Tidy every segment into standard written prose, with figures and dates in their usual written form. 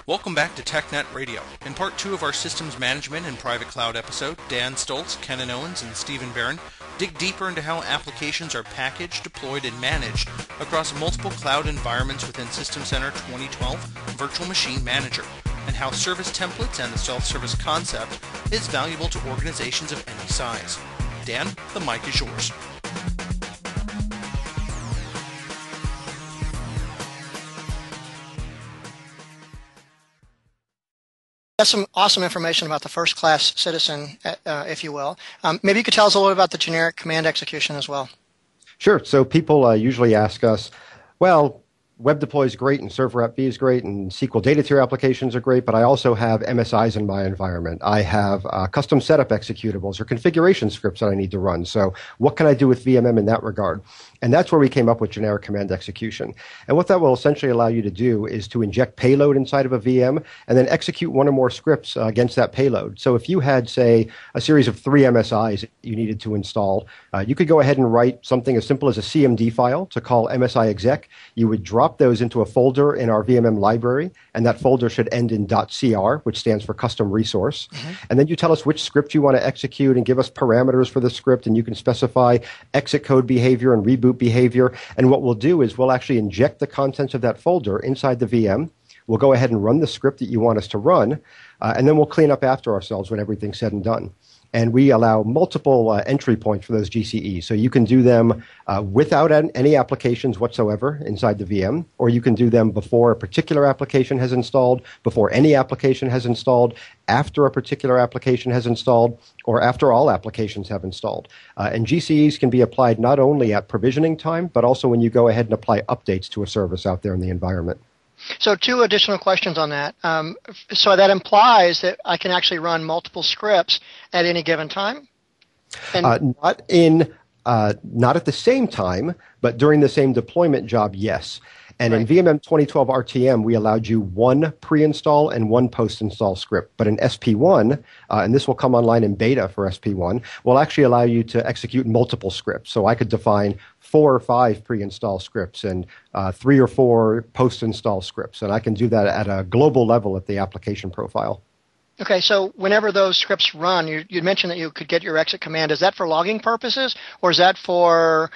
Welcome back to TechNet Radio. In part 2 of our Systems Management and Private Cloud episode, Dan Stoltz, Kenan Owens, and Stephen Barron dig deeper into how applications are packaged, deployed, and managed across multiple cloud environments within System Center 2012 Virtual Machine Manager, and how service templates and the self-service concept is valuable to organizations of any size. Dan, the mic is yours. That's some awesome information about the first-class citizen, if you will. Maybe you could tell us a little bit about the generic command execution as well. Sure. So people usually ask us, well, Web Deploy is great and Server App V is great and SQL Data Tier applications are great, but I also have MSIs in my environment. I have custom setup executables or configuration scripts that I need to run. So what can I do with VMM in that regard? And that's where we came up with generic command execution. And what that will essentially allow you to do is to inject payload inside of a VM and then execute one or more scripts against that payload. So if you had, say, a series of 3 MSIs you needed to install, you could go ahead and write something as simple as a CMD file to call MSI exec. You would drop those into a folder in our VMM library, and that folder should end in .cr, which stands for custom resource. And then you tell us which script you want to execute and give us parameters for the script, and you can specify exit code behavior and reboot behavior. And what we'll do is we'll actually inject the contents of that folder inside the VM. We'll go ahead and run the script that you want us to run, and then we'll clean up after ourselves when everything's said and done. And we allow multiple entry points for those GCEs. So you can do them without any applications whatsoever inside the VM, or you can do them before a particular application has installed, before any application has installed, after a particular application has installed, or after all applications have installed. And GCEs can be applied not only at provisioning time, but also when you go ahead and apply updates to a service out there in the environment. So 2 additional questions on that. So that implies that I can actually run multiple scripts at any given time? And not at the same time, but during the same deployment job, yes. And in VMM 2012 RTM, we allowed you 1 pre-install and 1 post-install script. But in SP1, and this will come online in beta for SP1, will actually allow you to execute multiple scripts. So I could define 4 or 5 pre-install scripts and 3 or 4 post-install scripts. And I can do that at a global level at the application profile. Okay, so whenever those scripts run, you mentioned that you could get your exit command. Is that for logging purposes, or is that for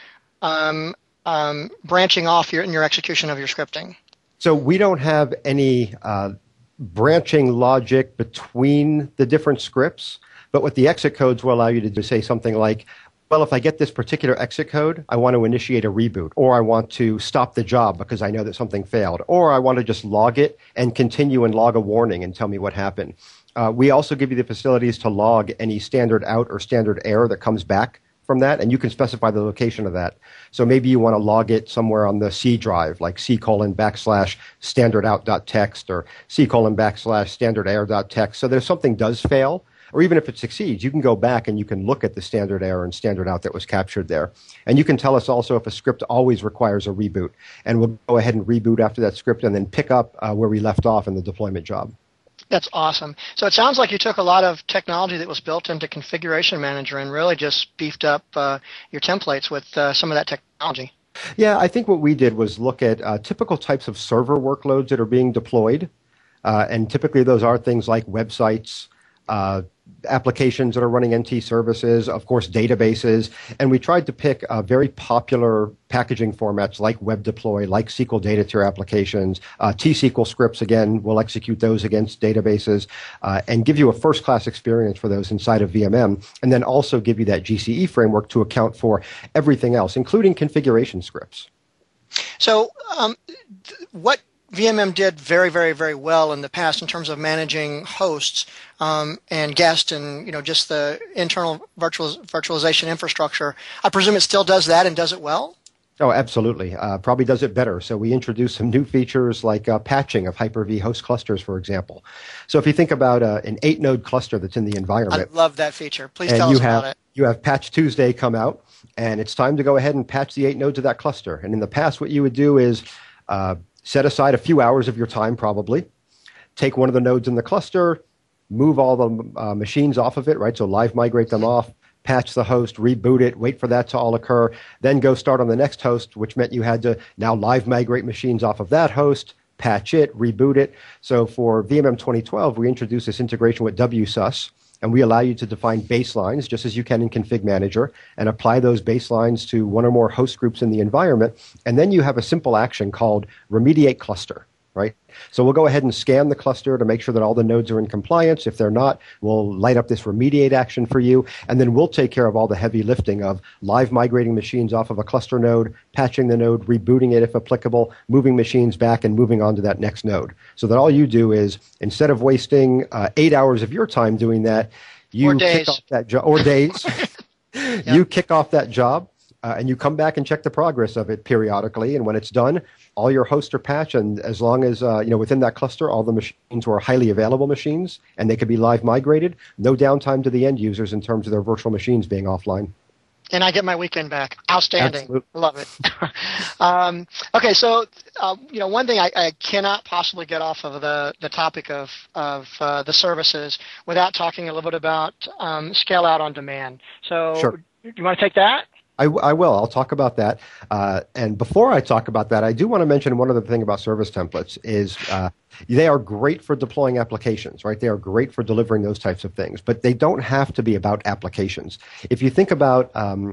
branching off in your execution of your scripting? So we don't have any branching logic between the different scripts, but what the exit codes will allow you to do, say something like, well, if I get this particular exit code, I want to initiate a reboot, or I want to stop the job because I know that something failed, or I want to just log it and continue and log a warning and tell me what happened. We also give you the facilities to log any standard out or standard error that comes back from that, and you can specify the location of that. So maybe you want to log it somewhere on the C drive, like C:\standardout.txt or C:\standarderror.txt. So that if something does fail, or even if it succeeds, you can go back and you can look at the standard error and standard out that was captured there. And you can tell us also if a script always requires a reboot. And we'll go ahead and reboot after that script and then pick up where we left off in the deployment job. That's awesome. So it sounds like you took a lot of technology that was built into Configuration Manager and really just beefed up your templates with some of that technology. Yeah, I think what we did was look at typical types of server workloads that are being deployed. And typically those are things like websites, applications that are running NT services, of course, databases. And we tried to pick very popular packaging formats like Web Deploy, like SQL Data Tier applications. T-SQL scripts, again, will execute those against databases and give you a first-class experience for those inside of VMM, and then also give you that GCE framework to account for everything else, including configuration scripts. So what VMM did very, very, very well in the past in terms of managing hosts and guests and just the internal virtualization infrastructure. I presume it still does that and does it well? Oh, absolutely. Probably does it better. So we introduced some new features like patching of Hyper-V host clusters, for example. So if you think about an 8-node cluster that's in the environment. I love that feature. Please tell us about it. You have Patch Tuesday come out, and it's time to go ahead and patch the 8 nodes of that cluster. And in the past, what you would do is set aside a few hours of your time, probably, take one of the nodes in the cluster, move all the machines off of it, right? So live migrate them off, patch the host, reboot it, wait for that to all occur, then go start on the next host, which meant you had to now live migrate machines off of that host, patch it, reboot it. So for VMM 2012, we introduced this integration with WSUS, and we allow you to define baselines, just as you can in Config Manager, and apply those baselines to one or more host groups in the environment. And then you have a simple action called remediate cluster, right? So we'll go ahead and scan the cluster to make sure that all the nodes are in compliance. If they're not, we'll light up this remediate action for you, and then we'll take care of all the heavy lifting of live migrating machines off of a cluster node, patching the node, rebooting it if applicable, moving machines back, and moving on to that next node. So that all you do is, instead of wasting 8 hours of your time doing that, you kick off that job, or days, you kick off that job, and you come back and check the progress of it periodically. And when it's done, all your hosts are patched, and as long as within that cluster, all the machines were highly available machines, and they could be live migrated. No downtime to the end users in terms of their virtual machines being offline. And I get my weekend back. Outstanding. Absolutely. Love it. Okay, so one thing I cannot possibly get off of the topic of the services without talking a little bit about scale out on demand. So sure. You want to take that? I will. I'll talk about that. And before I talk about that, I do want to mention one other thing about service templates is they are great for deploying applications, right? They are great for delivering those types of things, but they don't have to be about applications. If you think about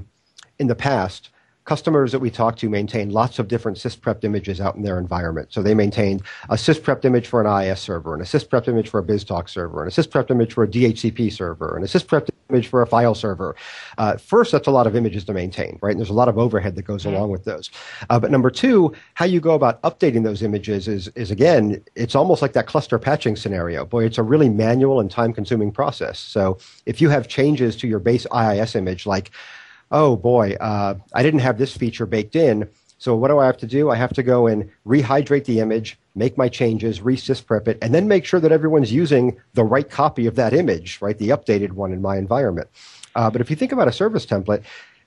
in the past, customers that we talk to maintain lots of different sysprepped images out in their environment. So they maintained a sysprepped image for an IIS server, and a sysprepped image for a BizTalk server, and a sysprepped image for a DHCP server, and a sysprepped image for a file server. First, that's a lot of images to maintain, right? And there's a lot of overhead that goes along with those. But number two, how you go about updating those images is again, it's almost like that cluster patching scenario. Boy, it's a really manual and time-consuming process. So if you have changes to your base IIS image, like, oh boy, I didn't have this feature baked in, so what do I have to do? I have to go and rehydrate the image, make my changes, re-sysprep it, and then make sure that everyone's using the right copy of that image, right, the updated one in my environment. But if you think about a service template,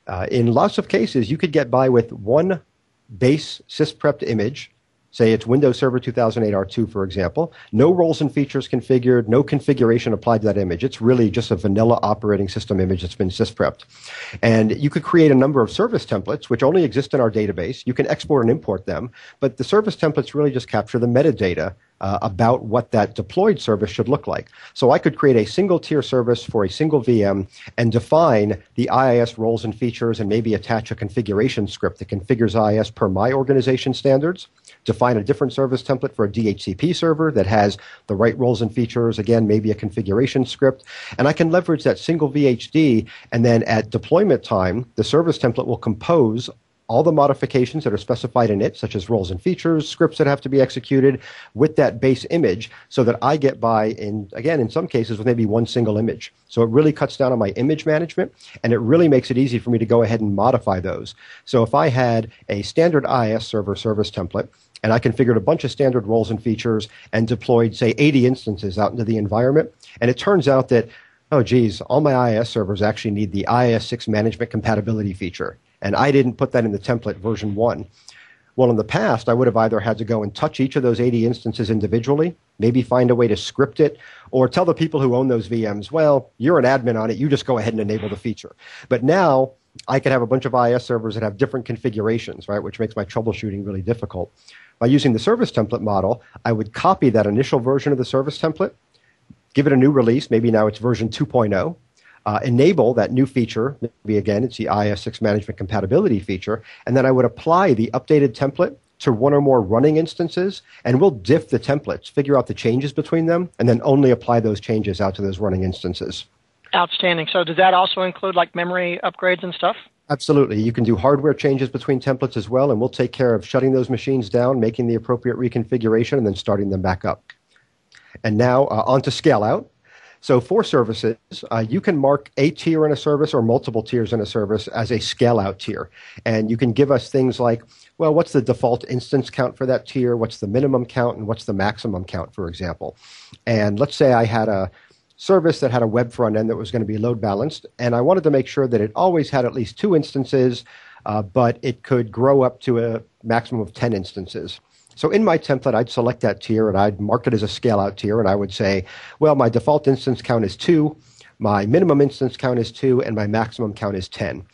in lots of cases, you could get by with one base sysprepped image. Say it's Windows Server 2008 R2, for example. No roles and features configured, no configuration applied to that image. It's really just a vanilla operating system image that's been sysprepped. And you could create a number of service templates, which only exist in our database. You can export and import them, but the service templates really just capture the metadata about what that deployed service should look like. So I could create a single tier service for a single VM and define the IIS roles and features and maybe attach a configuration script that configures IIS per my organization standards, define a different service template for a DHCP server that has the right roles and features, again, maybe a configuration script, and I can leverage that single VHD, and then at deployment time, the service template will compose all the modifications that are specified in it, such as roles and features, scripts that have to be executed with that base image, so that I get by, in some cases, with maybe one single image. So it really cuts down on my image management, and it really makes it easy for me to go ahead and modify those. So if I had a standard IIS server service template, and I configured a bunch of standard roles and features and deployed, say, 80 instances out into the environment, and it turns out that, oh, geez, all my IIS servers actually need the IIS 6 management compatibility feature. And I didn't put that in the template version 1. Well, in the past, I would have either had to go and touch each of those 80 instances individually, maybe find a way to script it, or tell the people who own those VMs, well, you're an admin on it, you just go ahead and enable the feature. But now, I could have a bunch of IIS servers that have different configurations, right, which makes my troubleshooting really difficult. By using the service template model, I would copy that initial version of the service template, give it a new release, maybe now it's version 2.0, enable that new feature, maybe again it's the IIS 6 management compatibility feature, and then I would apply the updated template to one or more running instances, and we'll diff the templates, figure out the changes between them, and then only apply those changes out to those running instances. Outstanding. So does that also include like memory upgrades and stuff? Absolutely. You can do hardware changes between templates as well, and we'll take care of shutting those machines down, making the appropriate reconfiguration, and then starting them back up. And now on to scale out. So for services, you can mark a tier in a service or multiple tiers in a service as a scale-out tier. And you can give us things like, well, what's the default instance count for that tier? What's the minimum count? And what's the maximum count, for example? And let's say I had a service that had a web front end that was going to be load balanced, and I wanted to make sure that it always had at least 2 instances, but it could grow up to a maximum of 10 instances. So in my template, I'd select that tier, and I'd mark it as a scale-out tier, and I would say, well, my default instance count is 2, my minimum instance count is 2, and my maximum count is 10.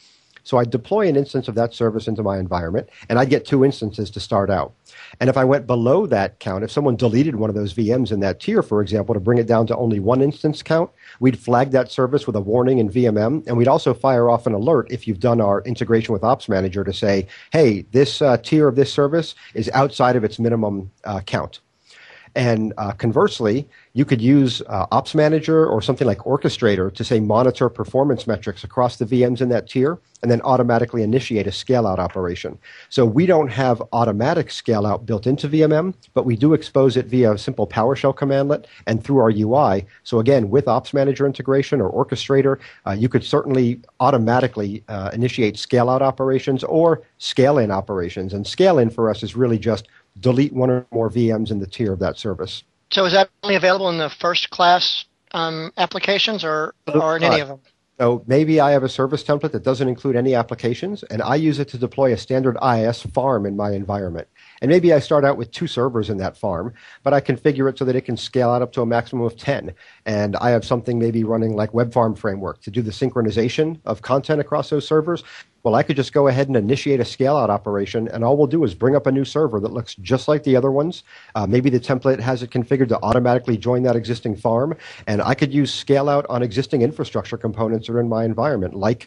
So I'd deploy an instance of that service into my environment, and I'd get 2 instances to start out. And if I went below that count, if someone deleted one of those VMs in that tier, for example, to bring it down to only 1 instance count, we'd flag that service with a warning in VMM, and we'd also fire off an alert if you've done our integration with Ops Manager to say, hey, this tier of this service is outside of its minimum count. And conversely, you could use Ops Manager or something like Orchestrator to, say, monitor performance metrics across the VMs in that tier and then automatically initiate a scale-out operation. So we don't have automatic scale-out built into VMM, but we do expose it via a simple PowerShell commandlet and through our UI. So again, with Ops Manager integration or Orchestrator, you could certainly automatically initiate scale-out operations or scale-in operations. And scale-in for us is really just delete one or more VMs in the tier of that service. So is that only available in the first class applications or in any of them? So maybe I have a service template that doesn't include any applications, and I use it to deploy a standard IIS farm in my environment. And maybe I start out with 2 servers in that farm, but I configure it so that it can scale out up to a maximum of 10. And I have something maybe running like Web Farm Framework to do the synchronization of content across those servers. Well, I could just go ahead and initiate a scale-out operation, and all we'll do is bring up a new server that looks just like the other ones. Maybe the template has it configured to automatically join that existing farm, and I could use scale-out on existing infrastructure components that are in my environment, like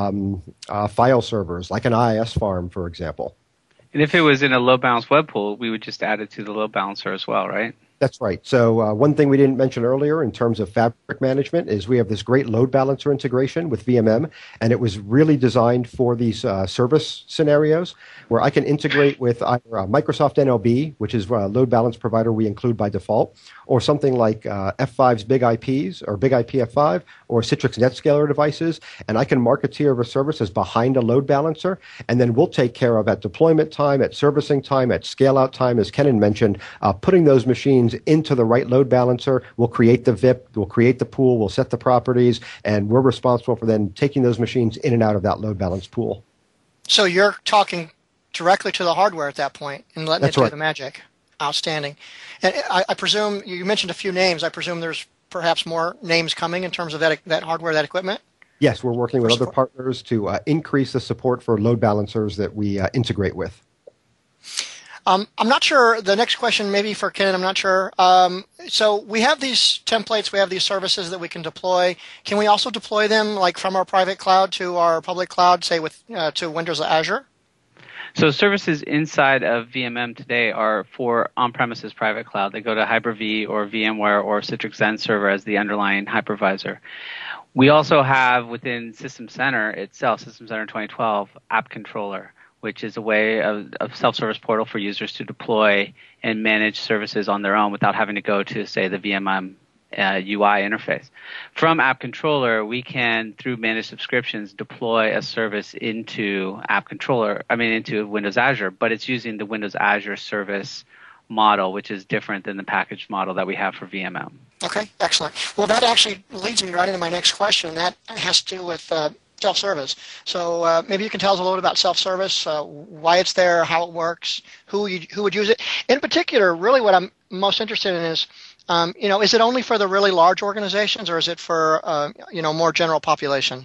file servers, like an IIS farm, for example. And if it was in a load-balanced web pool, we would just add it to the load balancer as well, right? That's right. So one thing we didn't mention earlier in terms of fabric management is we have this great load balancer integration with VMM, and it was really designed for these service scenarios where I can integrate with either Microsoft NLB, which is a load balance provider we include by default, or something like F5's Big IPs or Big IP F5 or Citrix NetScaler devices, and I can mark a tier of a service as behind a load balancer, and then we'll take care of at deployment time, at servicing time, at scale-out time, as Kenan mentioned, putting those machines into the right load balancer. We'll create the VIP, we'll create the pool, we'll set the properties, and we're responsible for then taking those machines in and out of that load balance pool. So you're talking directly to the hardware at that point and letting it do the magic. Outstanding. And I presume, you mentioned a few names, I presume there's perhaps more names coming in terms of that hardware, that equipment? Yes, we're working with other partners to increase the support for load balancers that we integrate with. I'm not sure, the next question maybe for Ken, I'm not sure. So we have these templates, we have these services that we can deploy. Can we also deploy them like from our private cloud to our public cloud, say with to Windows Azure? So services inside of VMM today are for on-premises private cloud. They go to Hyper-V or VMware or Citrix Zen Server as the underlying hypervisor. We also have within System Center itself, System Center 2012, App Controller, which is a way of self-service portal for users to deploy and manage services on their own without having to go to, say, the VMM UI interface. From App Controller, we can, through managed subscriptions, deploy a service into into Windows Azure, but it's using the Windows Azure service model, which is different than the package model that we have for VMM. Okay, excellent. Well, that actually leads me right into my next question. That has to do with self-service. So maybe you can tell us a little bit about self-service, why it's there, how it works, who would use it. In particular, really what I'm most interested in is, is it only for the really large organizations, or is it for more general population?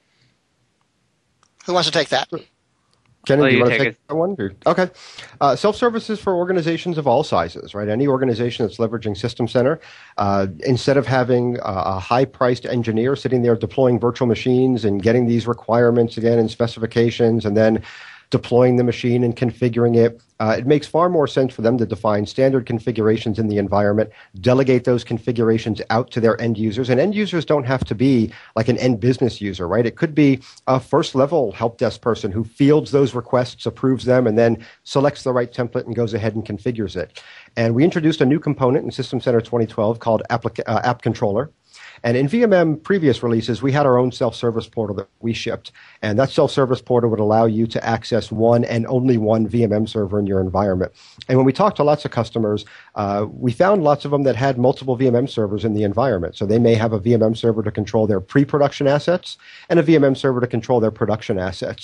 Who wants to take that? Kenan, do you want to take that one? Okay. Self-service is for organizations of all sizes, right? Any organization that's leveraging System Center, instead of having a high-priced engineer sitting there deploying virtual machines and getting these requirements again and specifications and then deploying the machine and configuring it, it makes far more sense for them to define standard configurations in the environment, delegate those configurations out to their end users. And end users don't have to be like an end business user, right? It could be a first-level help desk person who fields those requests, approves them, and then selects the right template and goes ahead and configures it. And we introduced a new component in System Center 2012 called App Controller. And in VMM previous releases, we had our own self-service portal that we shipped. And that self-service portal would allow you to access one and only one VMM server in your environment. And when we talked to lots of customers, we found lots of them that had multiple VMM servers in the environment. So they may have a VMM server to control their pre-production assets and a VMM server to control their production assets.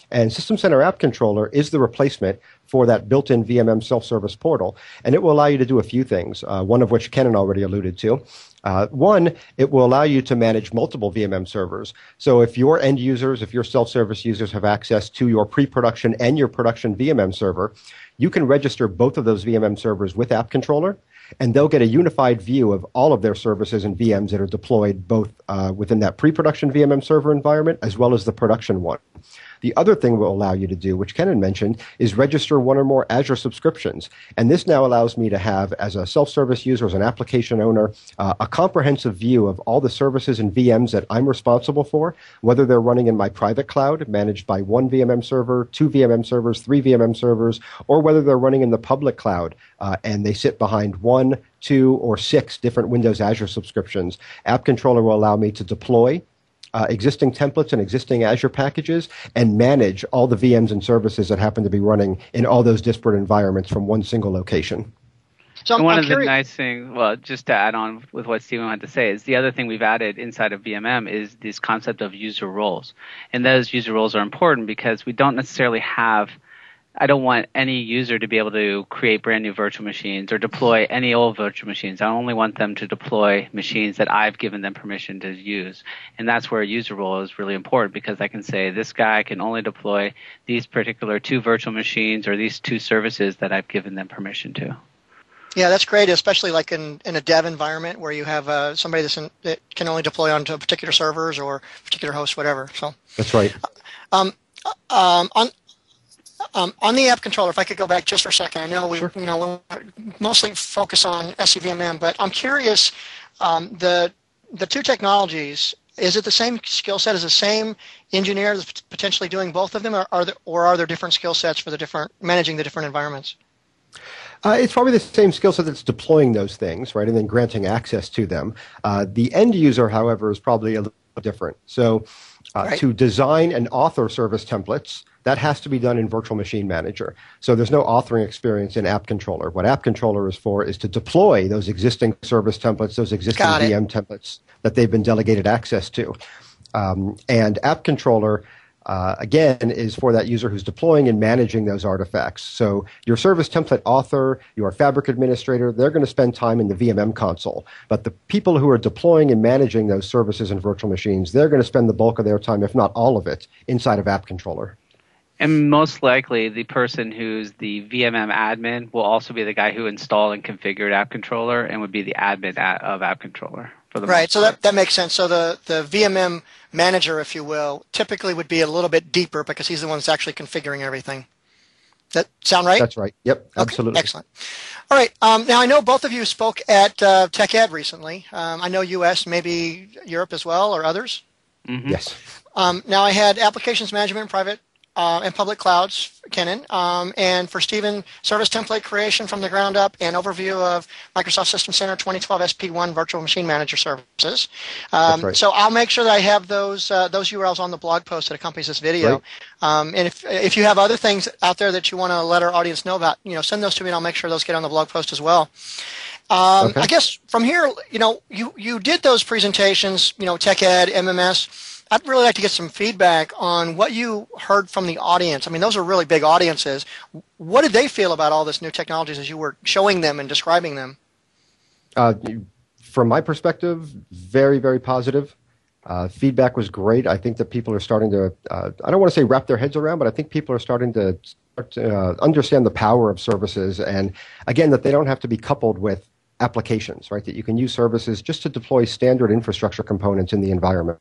And System Center App Controller is the replacement for that built-in VMM self-service portal. And it will allow you to do a few things, one of which Kenan already alluded to. One, it will allow you to manage multiple VMM servers. So if your end users, if your self-service users have access to your pre-production and your production VMM server, you can register both of those VMM servers with App Controller, and they'll get a unified view of all of their services and VMs that are deployed both within that pre-production VMM server environment as well as the production one. The other thing it will allow you to do, which Kenan mentioned, is register one or more Azure subscriptions. And this now allows me to have, as a self-service user, as an application owner, a comprehensive view of all the services and VMs that I'm responsible for, whether they're running in my private cloud, managed by one VMM server, two VMM servers, three VMM servers, or whether they're running in the public cloud and they sit behind 1, 2, or 6 different Windows Azure subscriptions. App Controller will allow me to deploy existing templates and existing Azure packages and manage all the VMs and services that happen to be running in all those disparate environments from one single location. So one of the nice things, well, just to add on with what Stephen had to say, is the other thing we've added inside of VMM is this concept of user roles. And those user roles are important because we don't necessarily have, I don't want any user to be able to create brand new virtual machines or deploy any old virtual machines. I only want them to deploy machines that I've given them permission to use. And that's where a user role is really important, because I can say this guy can only deploy these particular 2 virtual machines or these 2 services that I've given them permission to. Yeah, that's great, especially like in a dev environment where you have somebody that can only deploy onto particular servers or particular hosts, whatever. So that's right. On the app controller, if I could go back just for a second, I know we mostly focus on SCVMM, but I'm curious, the 2 technologies, is it the same skill set? Is the same engineer that's potentially doing both of them, or are there different skill sets for managing the different environments? It's probably the same skill set that's deploying those things, right, and then granting access to them. The end user, however, is probably a little different. So to design and author service templates, that has to be done in Virtual Machine Manager. So there's no authoring experience in App Controller. What App Controller is for is to deploy those existing service templates, those existing VM templates that they've been delegated access to. And App Controller, again, is for that user who's deploying and managing those artifacts. So your service template author, your Fabric administrator, they're going to spend time in the VMM console. But the people who are deploying and managing those services and virtual machines, they're going to spend the bulk of their time, if not all of it, inside of App Controller. And most likely, the person who's the VMM admin will also be the guy who installed and configured App Controller and would be the admin of App Controller. Right, so that makes sense. So the VMM manager, if you will, typically would be a little bit deeper because he's the one that's actually configuring everything. Does that sound right? That's right. Yep, absolutely. Okay, excellent. All right, now I know both of you spoke at TechEd recently. I know U.S., maybe Europe as well, or others? Mm-hmm. Yes. Now I had applications management in private and public clouds, Kenan, and for Stephen, service template creation from the ground up and overview of Microsoft System Center 2012 SP1 Virtual Machine Manager services. That's right. So I'll make sure that I have those URLs on the blog post that accompanies this video. Right. And if you have other things out there that you want to let our audience know about, send those to me and I'll make sure those get on the blog post as well. Okay. I guess from here, you did those presentations, TechEd, MMS. I'd really like to get some feedback on what you heard from the audience. I mean, those are really big audiences. What did they feel about all this new technologies as you were showing them and describing them? From my perspective, very, very positive. Feedback was great. I think that people are starting to, I don't want to say wrap their heads around, but I think people are starting to understand the power of services. And again, that they don't have to be coupled with applications, right? That you can use services just to deploy standard infrastructure components in the environment.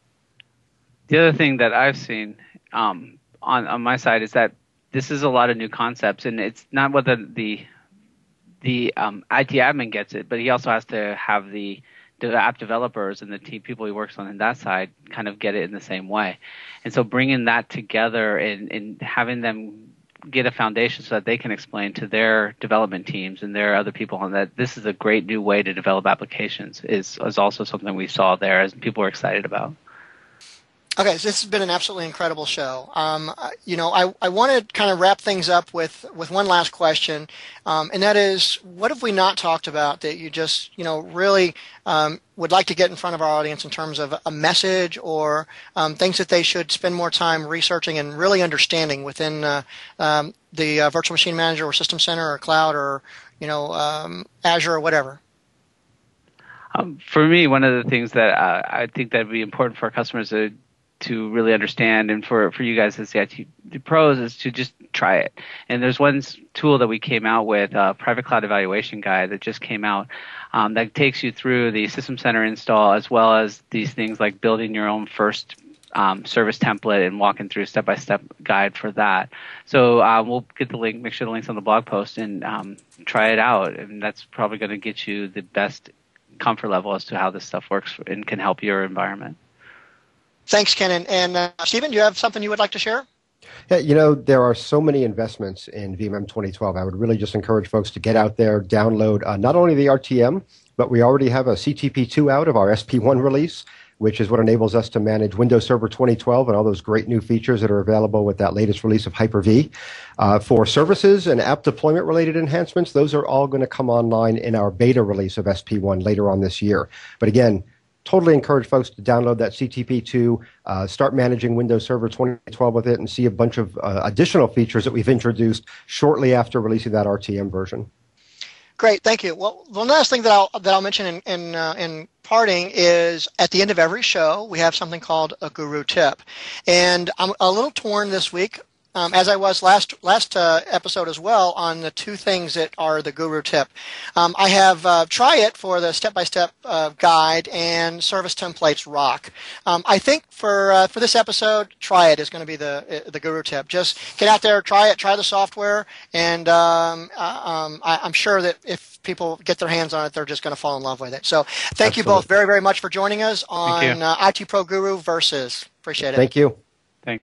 The other thing that I've seen on my side is that this is a lot of new concepts, and it's not whether the IT admin gets it, but he also has to have the app developers and the people he works on that side kind of get it in the same way. And so bringing that together and having them get a foundation so that they can explain to their development teams and their other people on that this is a great new way to develop applications is also something we saw there as people were excited about. Okay, so this has been an absolutely incredible show. I want to kind of wrap things up with one last question, and that is, what have we not talked about that you just, really would like to get in front of our audience in terms of a message or things that they should spend more time researching and really understanding within the Virtual Machine Manager or System Center or Cloud or, Azure or whatever? For me, one of the things that I think that would be important for our customers to really understand, and for you guys as the IT pros, is to just try it. And there's one tool that we came out with, a Private Cloud Evaluation Guide that just came out, that takes you through the System Center install as well as these things like building your own first service template and walking through a step-by-step guide for that. So we'll get the link, make sure the link's on the blog post, and try it out. And that's probably going to get you the best comfort level as to how this stuff works and can help your environment. Thanks, Ken. And Stephen, do you have something you would like to share? Yeah, there are so many investments in VMM 2012. I would really just encourage folks to get out there, download not only the RTM, but we already have a CTP2 out of our SP1 release, which is what enables us to manage Windows Server 2012 and all those great new features that are available with that latest release of Hyper-V. For services and app deployment related enhancements, those are all going to come online in our beta release of SP1 later on this year. But again, totally encourage folks to download that CTP2, start managing Windows Server 2012 with it, and see a bunch of additional features that we've introduced shortly after releasing that RTM version. Great, thank you. Well, the last thing that I'll mention in parting is at the end of every show we have something called a Guru Tip, and I'm a little torn this week. As I was last episode as well, on the two things that are the Guru Tip. I have Try It for the step-by-step guide, and Service Templates Rock. I think for this episode, Try It is going to be the Guru Tip. Just get out there, try it, try the software, and I'm sure that if people get their hands on it, they're just going to fall in love with it. So thank you both very, very much for joining us on IT Pro Guru Versus. Appreciate it. Thank you.